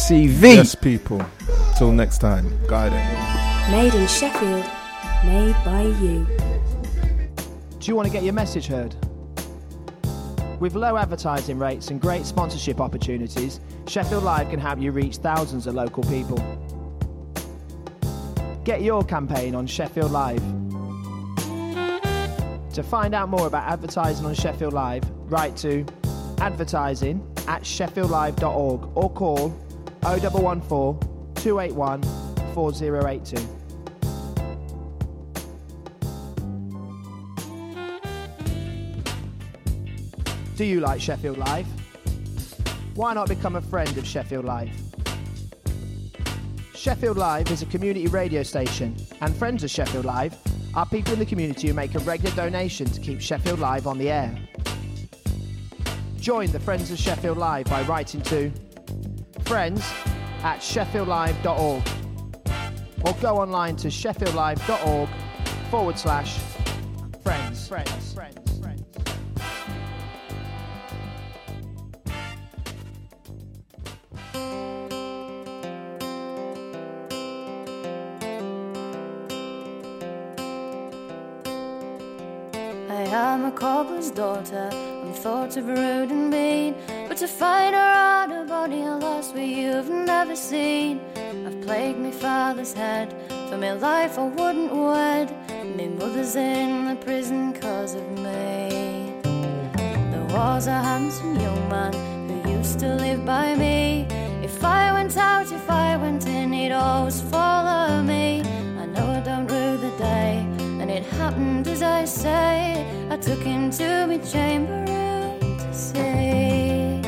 TV. Yes, people. Till next time, guiding. Made in Sheffield, made by you. Do you want to get your message heard? With low advertising rates and great sponsorship opportunities, Sheffield Live can help you reach thousands of local people. Get your campaign on Sheffield Live. To find out more about advertising on Sheffield Live, write to advertising@sheffieldlive.org or call 0114 281 4082. Do you like Sheffield Live? Why not become a friend of Sheffield Live? Sheffield Live is a community radio station, and friends of Sheffield Live are people in the community who make a regular donation to keep Sheffield Live on the air. Join the Friends of Sheffield Live by writing to friends@sheffieldlive.org or go online to sheffieldlive.org/friends. I am a cobbler's daughter, I'm thought of rude and mean, but to find her out a body a lost where you've never seen. I've plagued my father's head, for my life I wouldn't wed. My mother's in the prison cause of me. There was a handsome young man who used to live by me. If I went out, if I went in, he'd always follow me. I know I don't rue the day, and it happened as I say. I took him to my chamber room to see.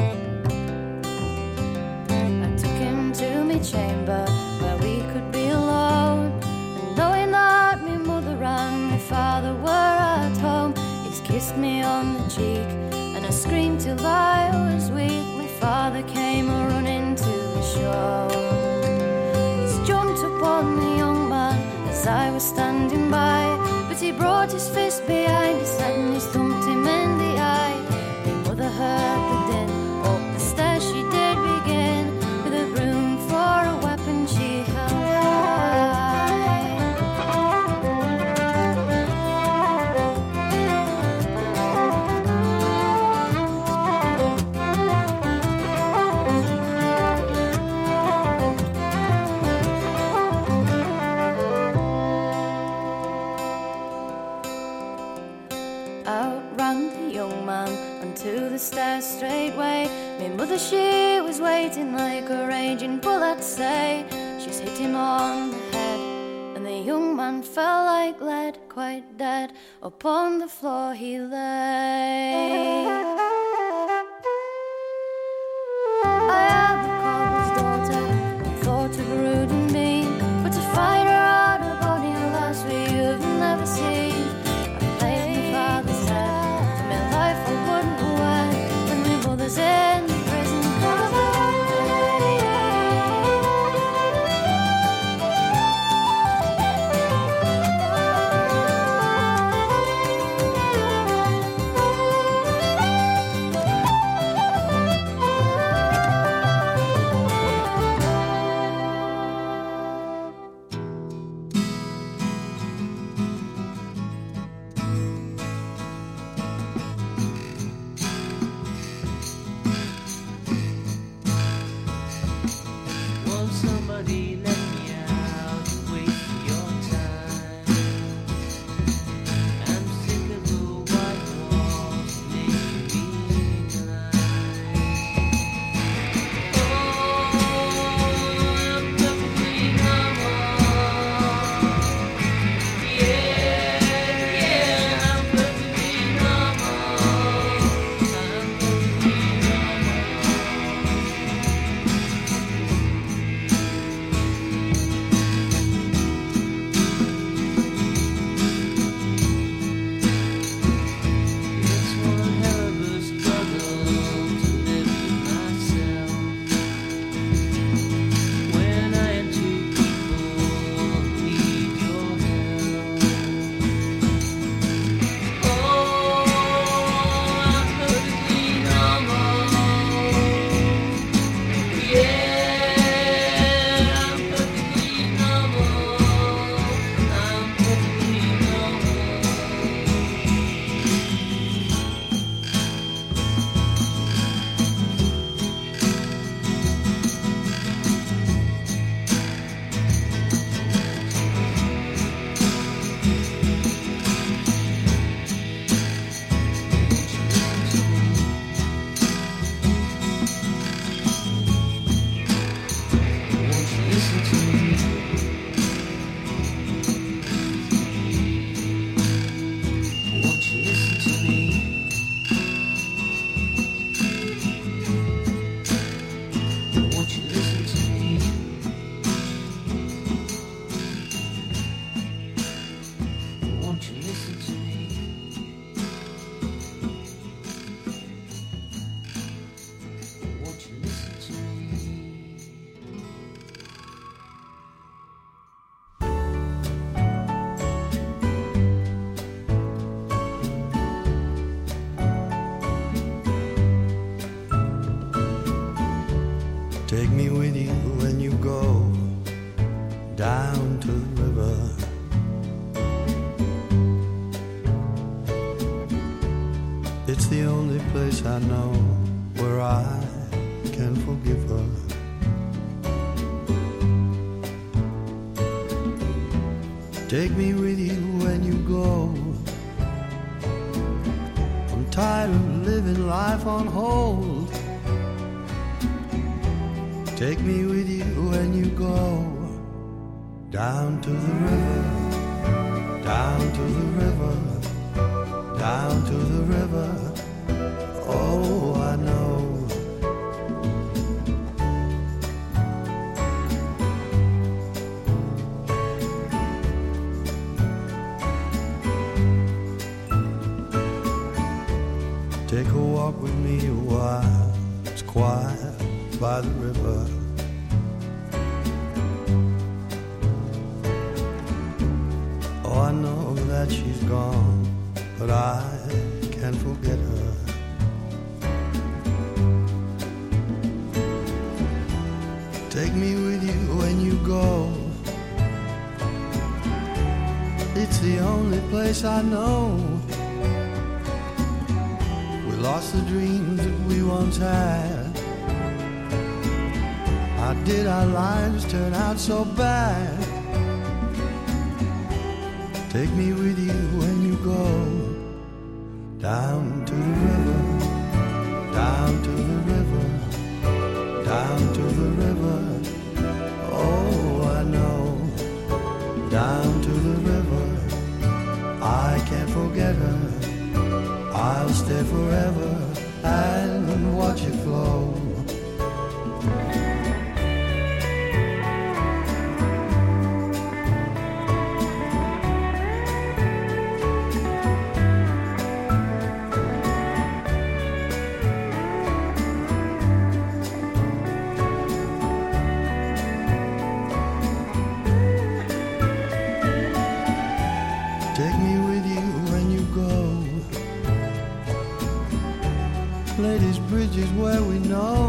I took him to my chamber where we could be alone, and knowing that my mother and my father were at home, he's kissed me on the cheek and I screamed till I was weak. My father came running to the show. He's jumped upon the young man as I was standing by, but he brought his fist behind his head and he thumped him in the eye. My mother heard the din, up the stairs she did begin, with a broom for a weapon she held to the stairs straightway. My mother, she was waiting like a raging bull, I'd say. She's hit him on the head, and the young man fell like lead, quite dead. Upon the floor he lay. I am a cobbler's daughter, and thought of rude and mean, but to find her out a body a lass we you've never seen. I played my father's head, to my life I wouldn't wed, when my mother's in the prison cause of Take me with you when you go down to the river. It's the only place I know where I can forgive her. Take me with you when you go. I'm tired of living life on hold. Take me with you when you go down to the river, down to the river, down to the river. Oh, I know. Take a walk with me a while. It's quiet by the river. Oh, I know that she's gone, but I can't forget her. Take me with you when you go. It's the only place I know. We lost the dreams that we once had. How did our lives turn out so bad? Take me with you when you go down to the river, down to the river, down to the river. Oh, I know, down to the river. I can't forget her. I'll stay forever and watch it flow. Take me with you when you go. Ladies' Bridge is where we know.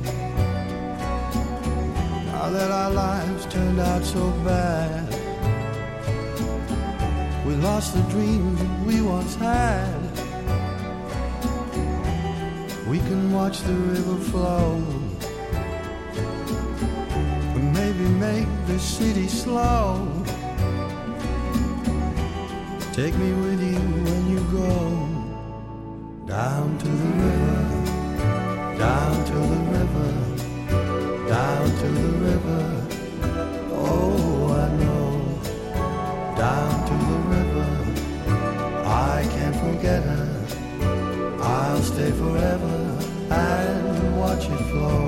Now that our lives turned out so bad, we lost the dreams that we once had. We can watch the river flow, and maybe make the city slow. Take me with you when you go down to the river, down to the river, down to the river. Oh, I know, down to the river. I can't forget her. I'll stay forever and watch it flow.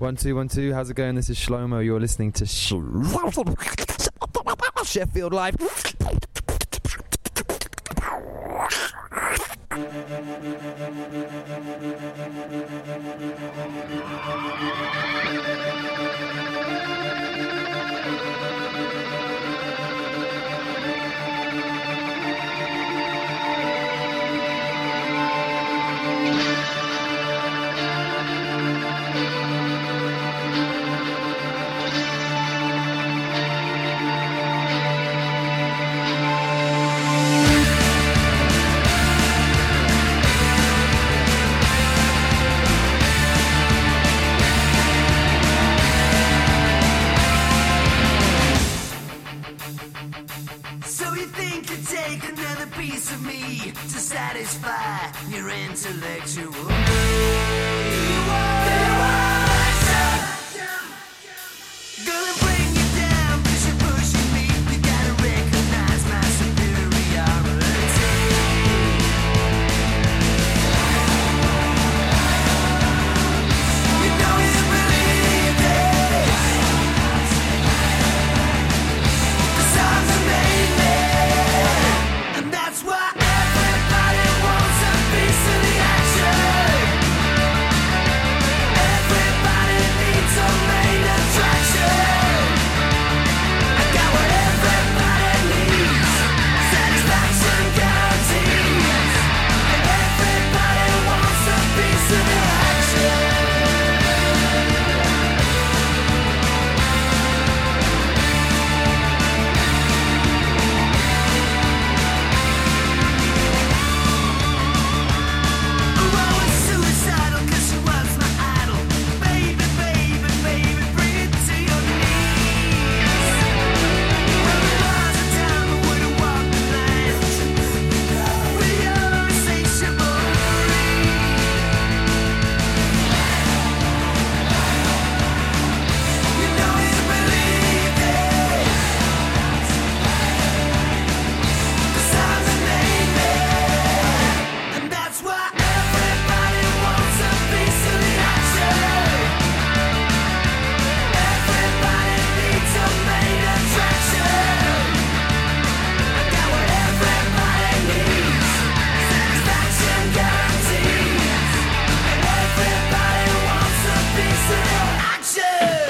1 2 1 2. How's it going? This is Shlomo. You're listening to Sheffield Live. Your intellectual gonna bring you down 'cause you're pushing me. You gotta recognize my superiority. You know you believe it, 'cause I'm the main man, and that's why everybody wants a piece of the action. Everybody needs a main attraction. I got what everybody needs, satisfaction guarantees, and everybody wants a piece of the action. Oh, it's suicidal 'cause she was my idol. Baby, baby, baby, bring it to your knees. Well, there was a time I would've walked the line with your insatiable greed. You know you believe it, 'cause I'm the main man, and that's why everybody wants a piece of the action. Everybody needs a main attraction. I got what everybody needs, satisfaction guarantees, and everybody wants a piece of the action.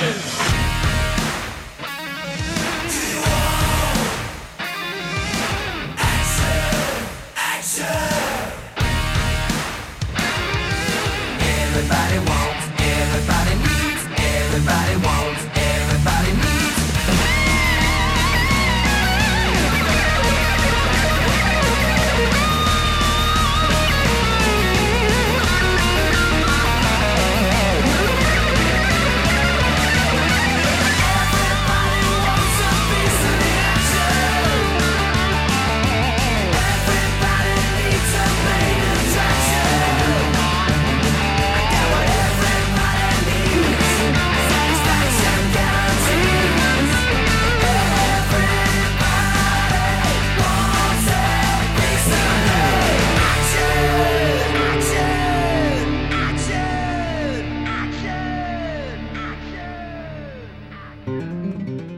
Action. Everybody wants, everybody needs, everybody wants, everybody needs. Everybody wants a piece of the action. Everybody needs a main attraction. I got what everybody needs, satisfaction guarantees. Everybody wants a piece of the action.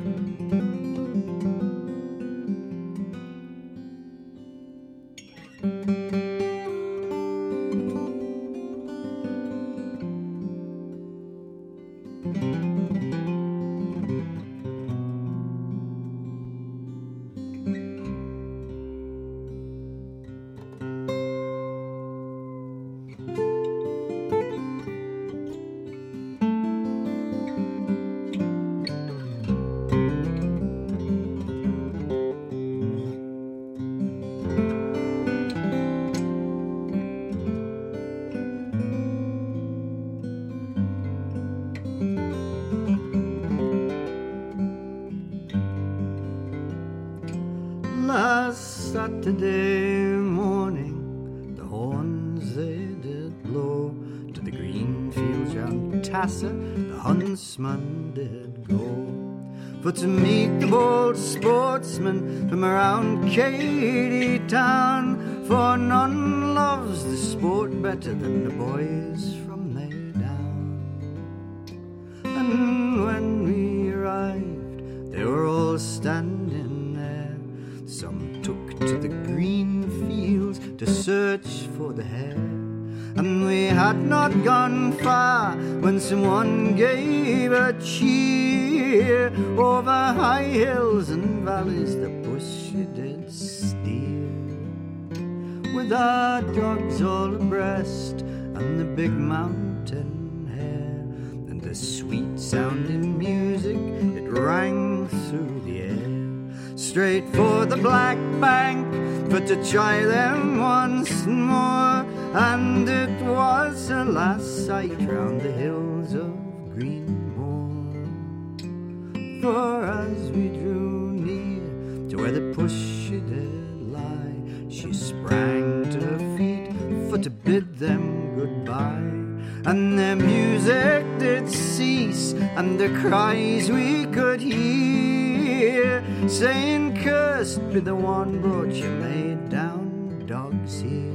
Last Saturday morning, the horns they did blow. To the green fields round Tassa, the huntsman did go. For to meet the bold sportsmen from around Katy Town. For none loves the sport better than the boys from there down. had not gone far when someone gave a cheer. Over high hills and valleys the pussy did steer, with our dogs all abreast and the big mountain air, and the sweet sounding music it rang through the air. Straight for the Black Bank, but to try them once more, and it was a last sight round the hills of Greenmoor. For as we drew near to where the pussy did lie, she sprang to her feet for to bid them goodbye, and their music did cease, and their cries we could hear, saying, "Cursed be the one brought you laid down dogs here."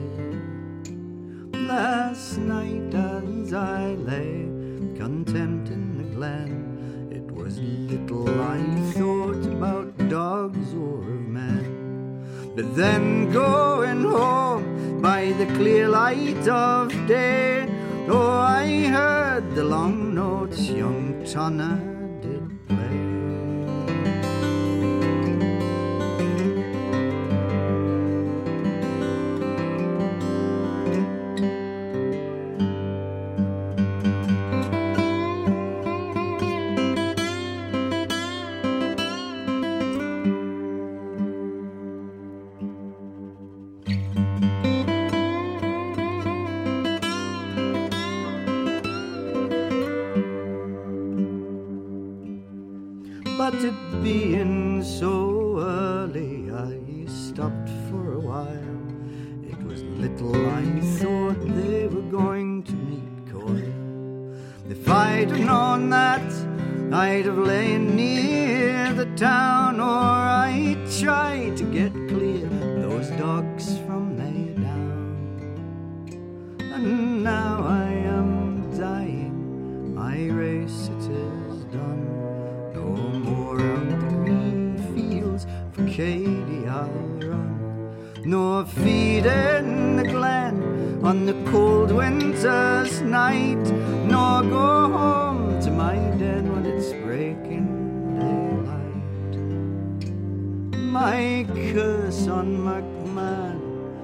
Last night as I lay content in the glen, it was little I thought about dogs or of men. But then going home by the clear light of day, oh, I heard the long notes young Tonner did play. But it being so early, I stopped for a while. It was little I thought they were going to meet Coyle. If I'd have known that, I'd have lain near the town, or I'd try to get clear those dogs from Maydown. And now I am dying, my race it is done. No more on the green fields for Katie I'll run, nor feed in the glen on the cold winter's night, nor go home to my den when it's breaking daylight. My curse on McMahon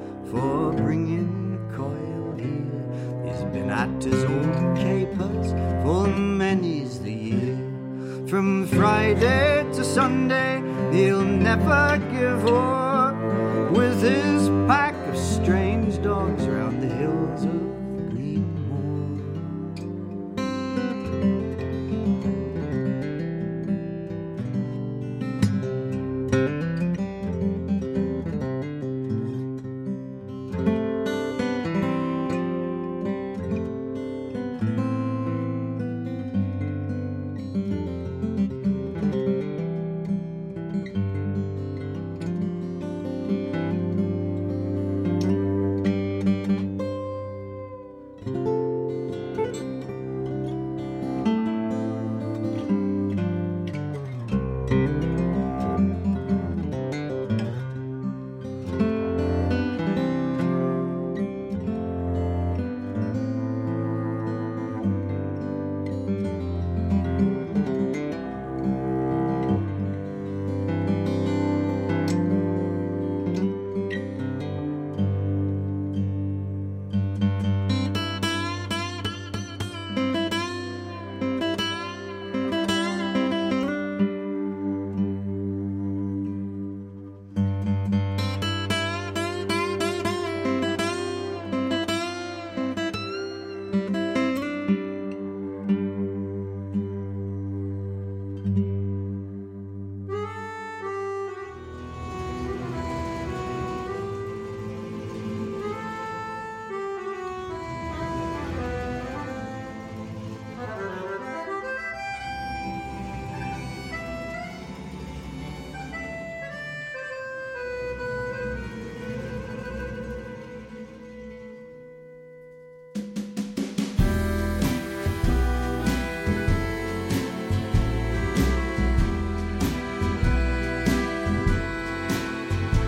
for bringing Coyle here, he's been at his old capers for many's the year. From Friday to Sunday, he'll never give up, with his pack of strange dogs round the hills of Greenmoor.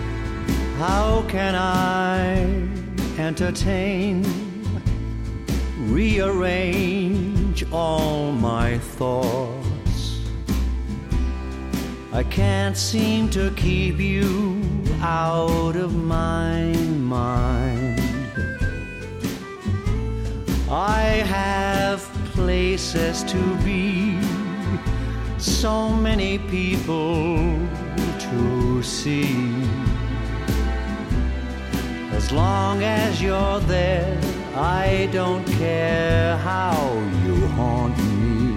How can I entertain rearrange all my thoughts. I can't seem to keep you out of my mind. I have places to be, so many people to see. As long as you're there, I don't care how you haunt me.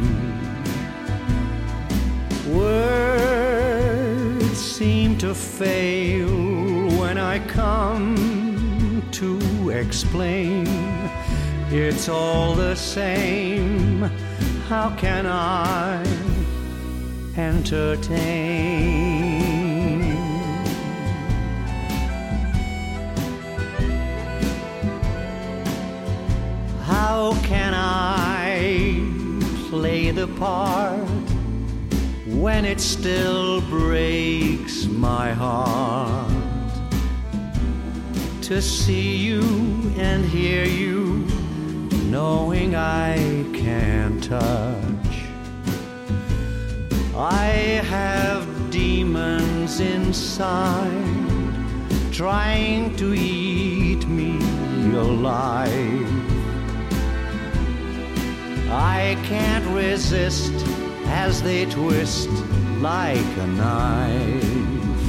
Words seem to fail when I come to explain. It's all the same. How can I entertain? How can I play the part when it still breaks my heart to see you and hear you, knowing I can't touch? I have demons inside trying to eat me alive. I can't resist as they twist like a knife.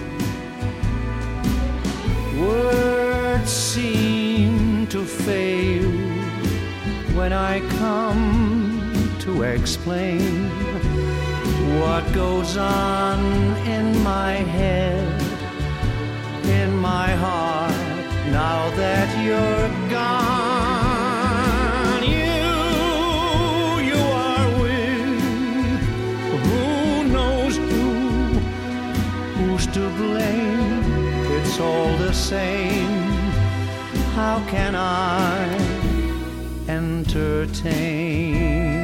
Words seem to fail when I come to explain what goes on in my head, in my heart, now that you're gone. You are with who knows who's to blame. It's all the same. How can I entertain?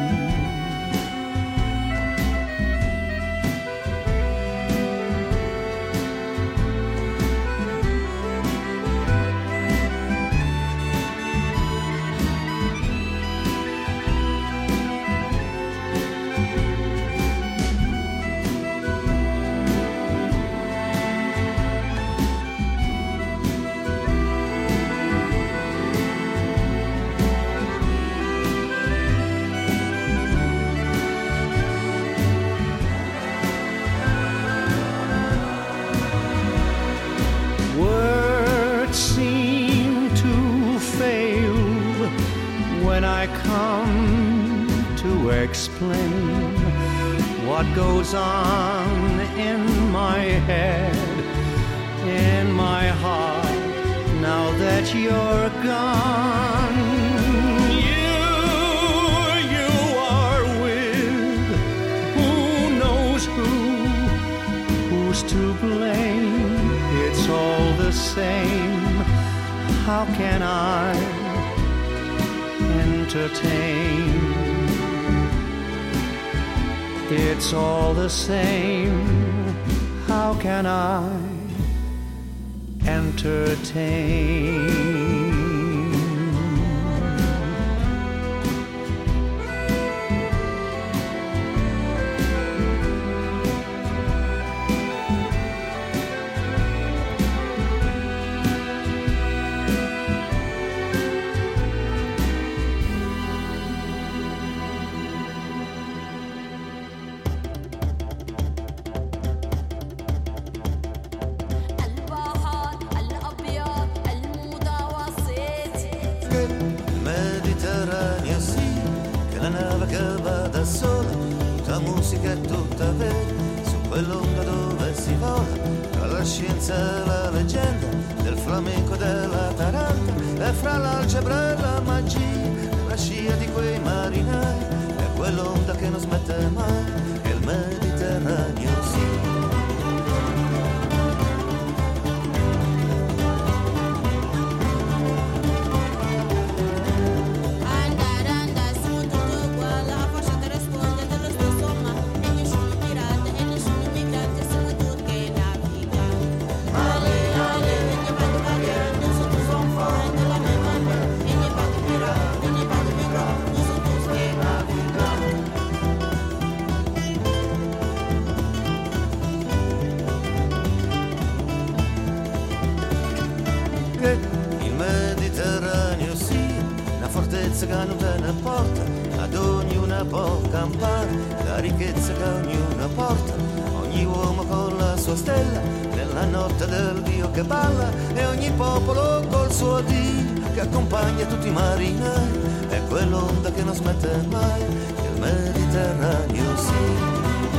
Explain what goes on in my head, in my heart, now that you're gone. You are with who knows who's to blame. It's all the same. How can I entertain? It's all the same. How can I entertain? Musica è tutta vera, su quell'onda dove si vola, tra la scienza e la leggenda, del flamenco e della taranta, e fra l'algebra e la magia, la scia di quei marinai, è quell'onda che non smette mai, è il Mediterraneo, sì. Ale, ale, nie będę bagienny, co tu są fajne, la mia mamma, e nie będę pirata, terra può campare, la ricchezza che ognuno porta, ogni uomo con la sua stella, nella notte del Dio che balla, e ogni popolo col suo Dio che accompagna tutti i marinai, è quell'onda che non smette mai, che il Mediterraneo sia.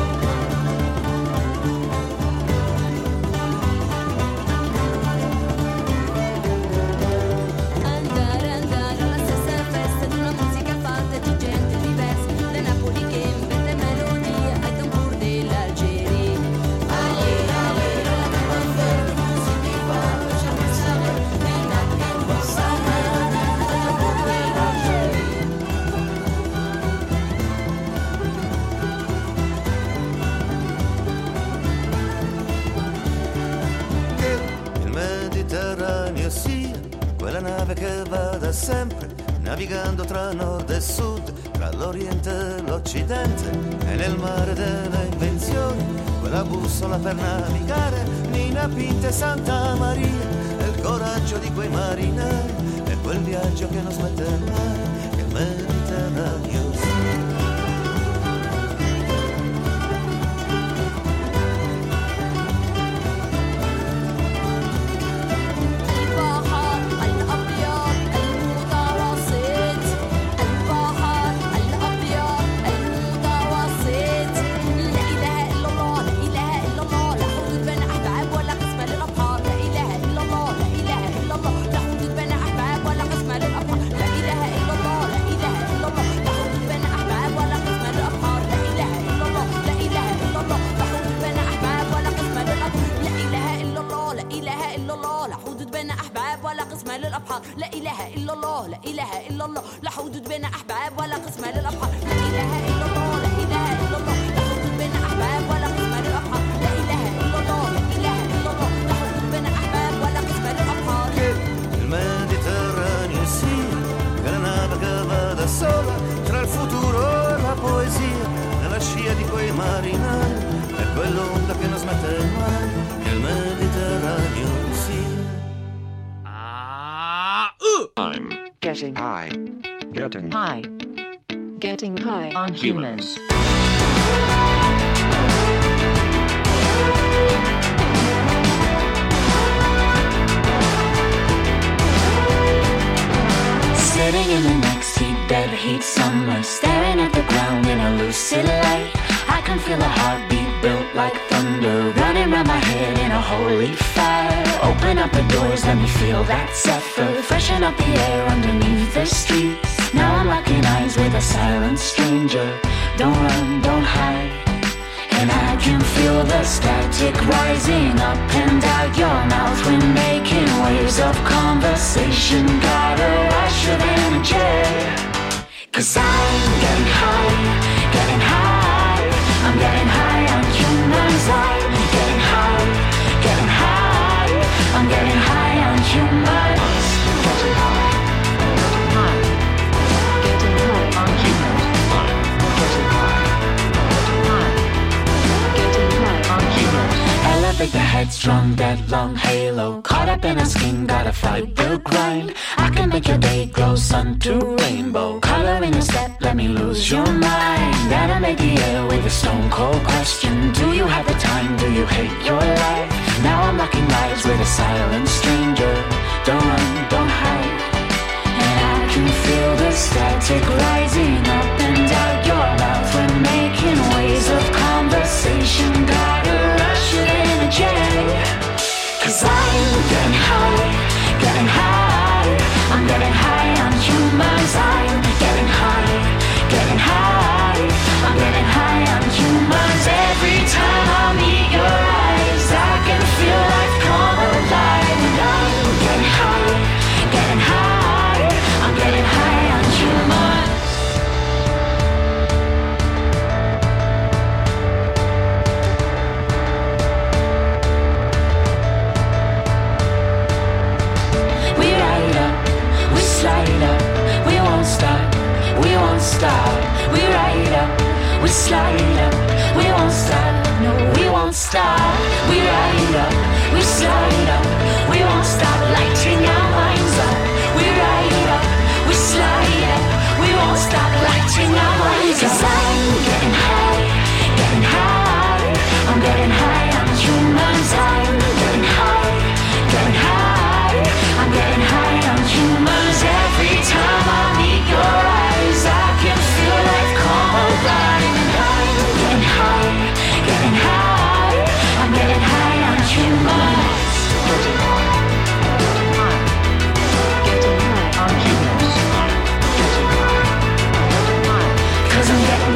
Che vada sempre navigando tra nord e sud, tra l'oriente e l'occidente, e nel mare delle invenzioni, quella bussola per navigare, Nina Pinta e Santa Maria, e il coraggio di quei marinai, e quel viaggio che non smette mai, che il Mediterraneo sia. Getting high on humans. Sitting in the next heat, dead heat summer, staring at the ground in a lucid light. I can feel a heartbeat built like thunder, running round my head in a holy fire. Open up the doors, let me feel that zephyr, freshen up the air underneath the streets. Now I'm locking eyes with a silent stranger. Don't run, don't hide. And I can feel the static rising up and out your mouth. We're making waves of conversation. Got a rush of energy. 'Cause I'm getting high, getting high. I'm getting high on humans. I'm getting high, getting high. I'm getting high on humans. Getting high. Elevate the headstrong, dead long halo, caught up in a skin, gotta fight the grind. I can make your day glow, sun to rainbow, color in your step, let me lose your mind. Animate the air with a stone cold question. Do you have the time, do you hate your life? Now I'm locking lives with a silent stranger. Don't run, don't hide. And I can feel the static rising up and out your mouth. We're making waves of conversation. Got a rush of energy. 'Cause I'm getting high, getting high. I'm getting high on humans. I'm getting high, getting high. I'm getting high on humans. Every time I meet your eyes, I can feel life come alive. And I'm getting high, getting high. I'm getting high on humans. We ride up, we slide up, we won't stop, we won't stop. We ride up, we slide up, we won't stop, no, we won't stop. We ride up, we slide up, we won't stop, lighting our minds up. We ride up, we slide up, we won't stop, lighting our minds 'Cause I'm getting high, getting high. I'm getting high on humans. I'm getting high, getting high. I'm getting high on humans. Every time I meet your eyes, I can feel life come alive. And I'm getting high, getting high. I'm getting high on humans. Getting high, getting high on humans. Getting high, getting high. 'Cause I'm getting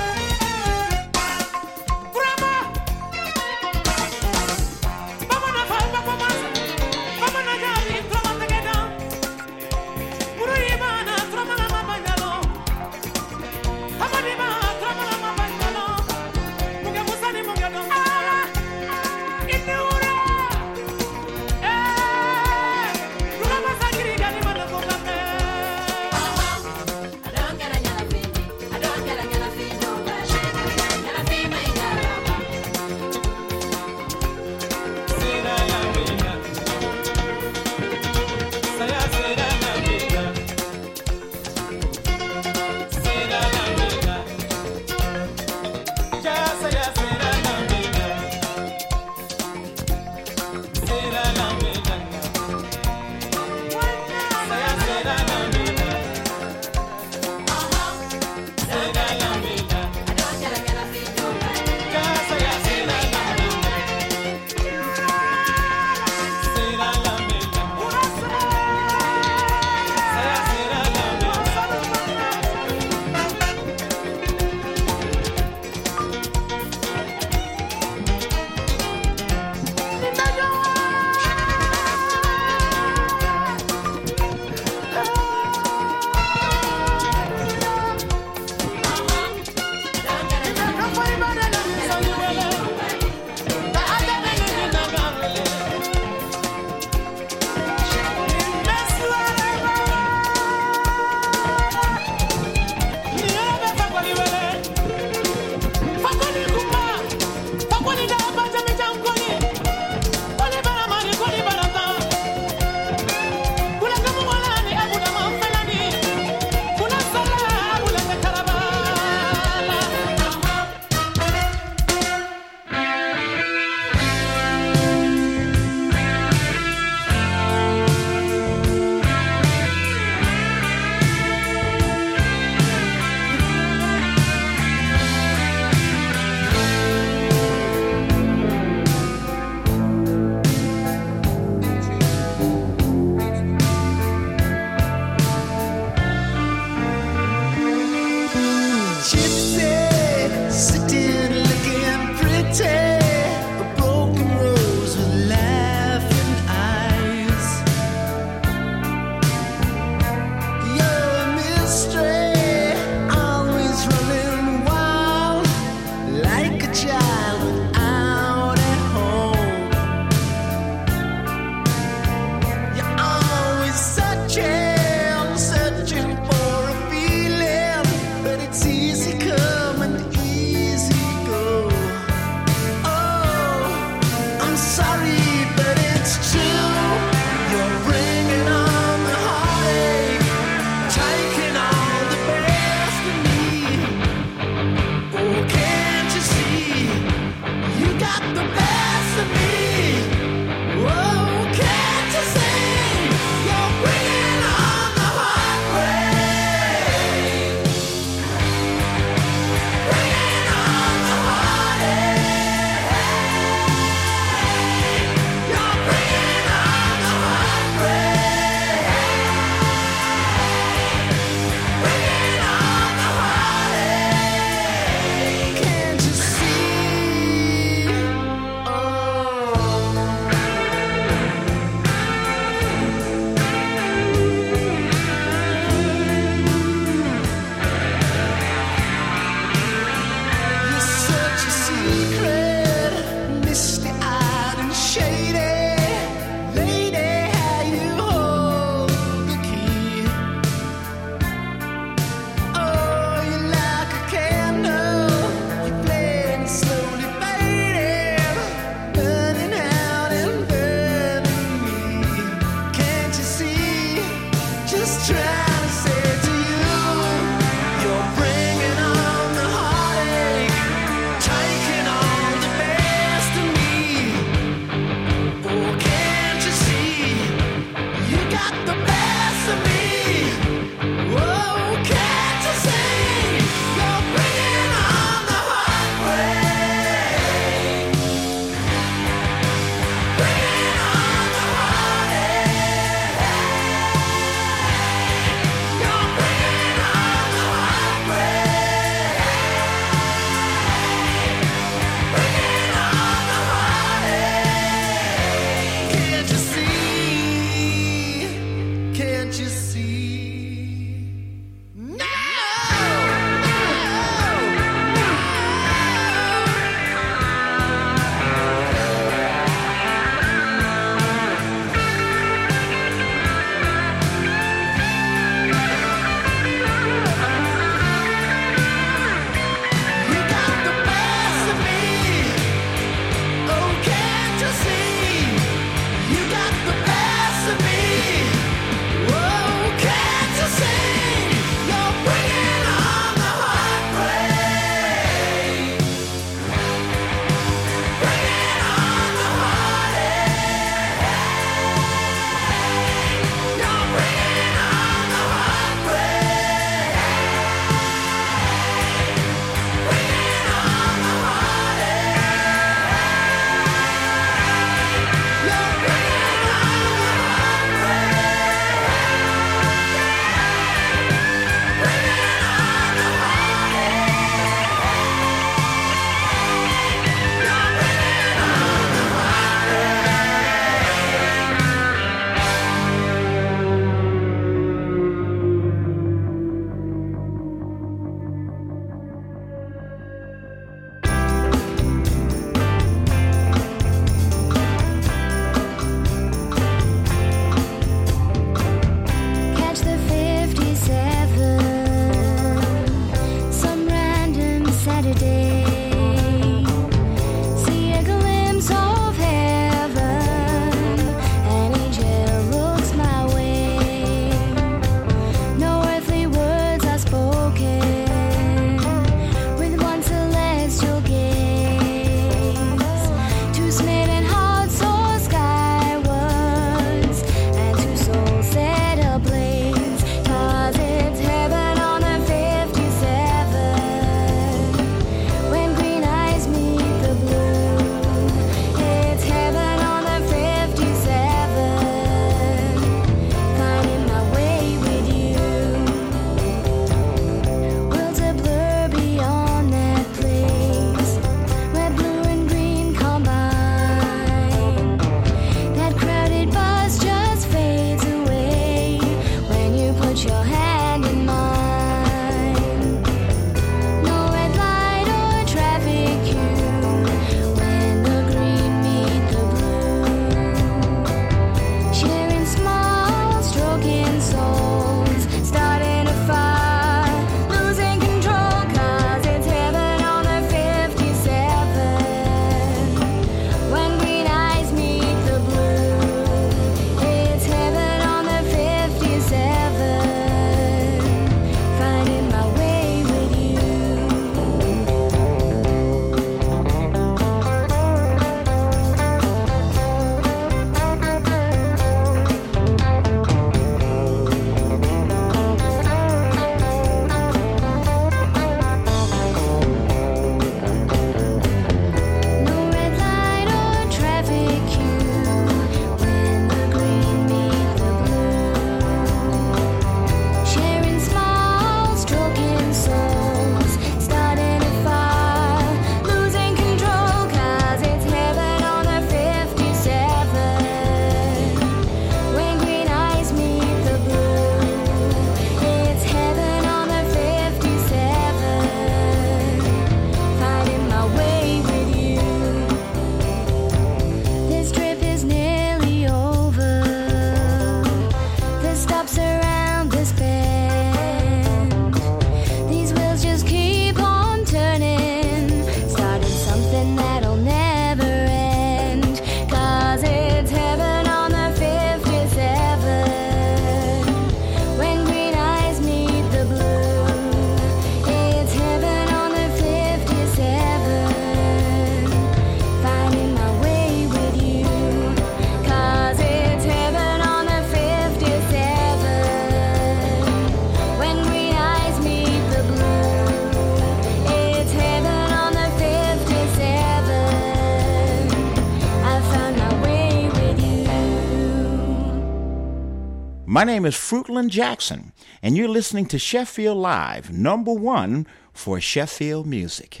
My name is Fruitland Jackson, and you're listening to Sheffield Live, #1 for Sheffield music.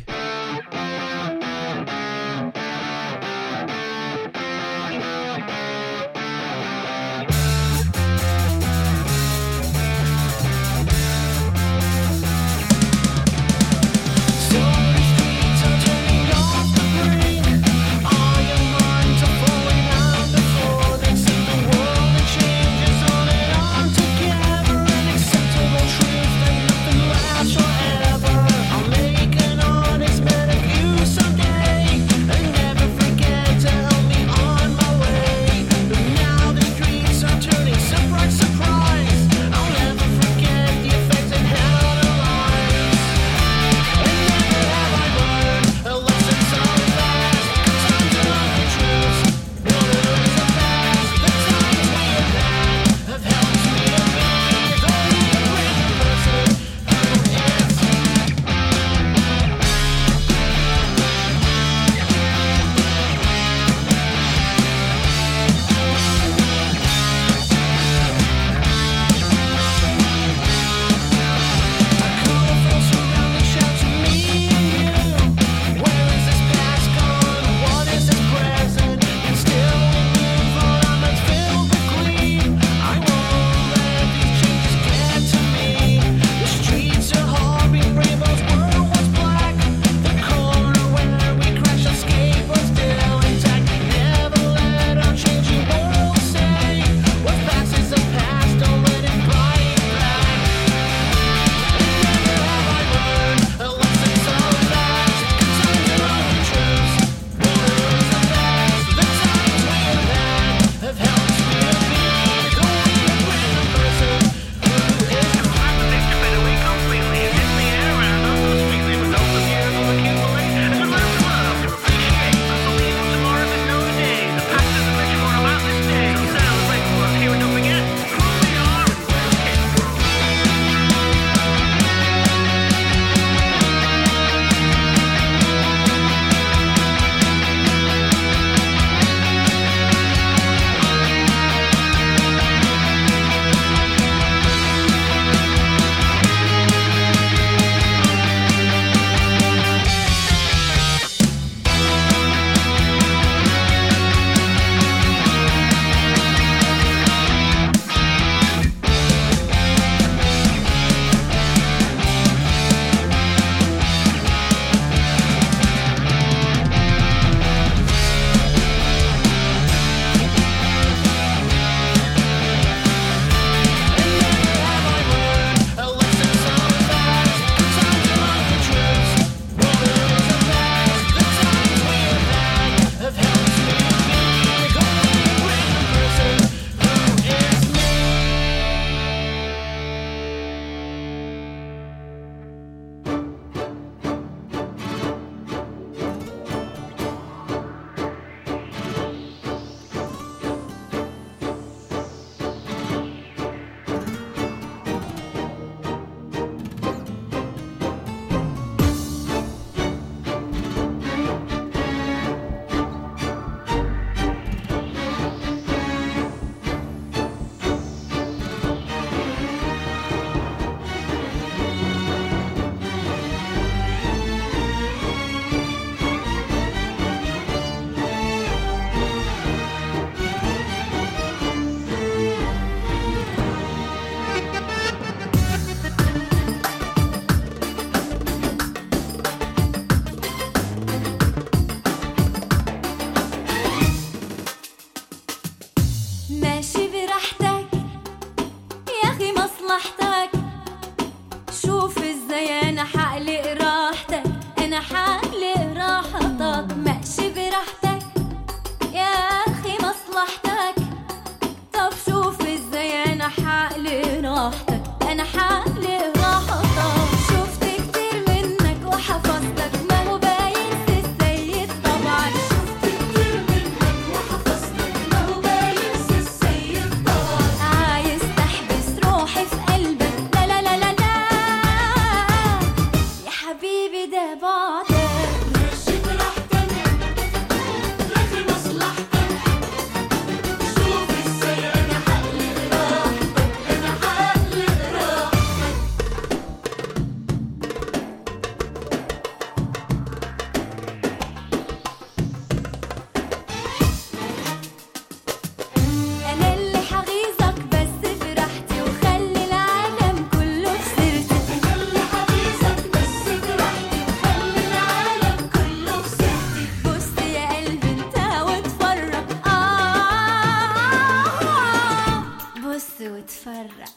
واتفرج.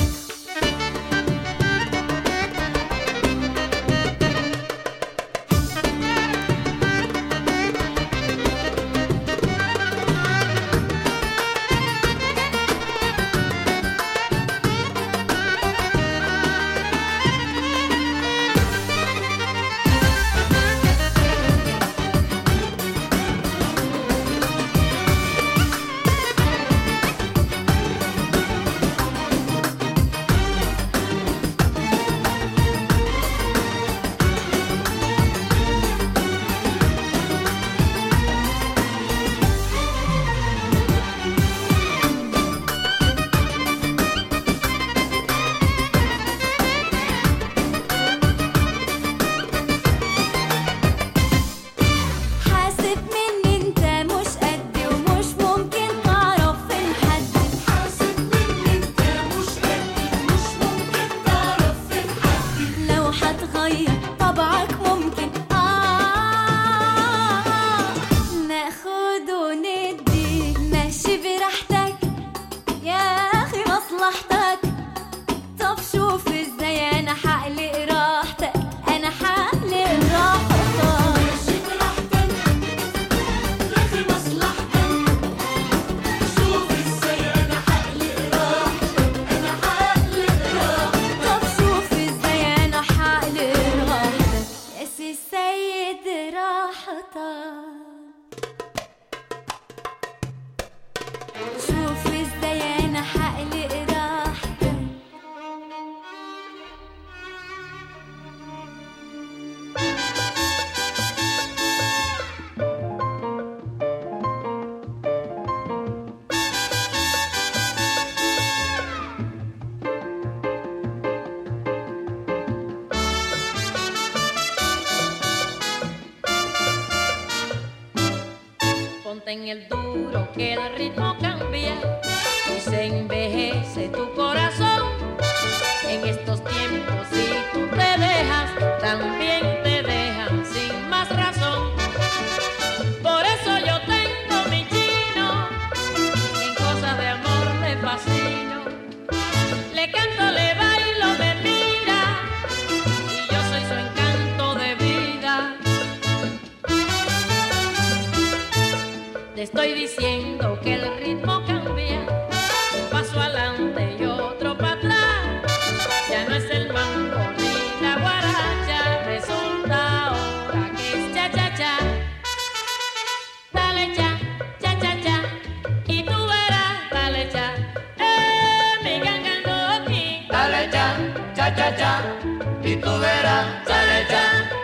En el duro que el ritmo cambia y se envejece tu corazón. En estos tiempos si tú te dejas, también te dejan sin más razón. Por eso yo tengo mi chino, en cosas de amor le fascino. Le canto, le bailo, me mira y yo soy su encanto de vida. Te estoy diciendo que el ritmo cambia, un paso adelante y otro para atrás. Ya no es el mambo ni la guaracha, resulta ahora que es cha-cha-cha. Dale cha, cha-cha-cha, y tú verás, dale cha. Mi gangandoki. Dale cha, cha-cha-cha, y tú verás, dale cha.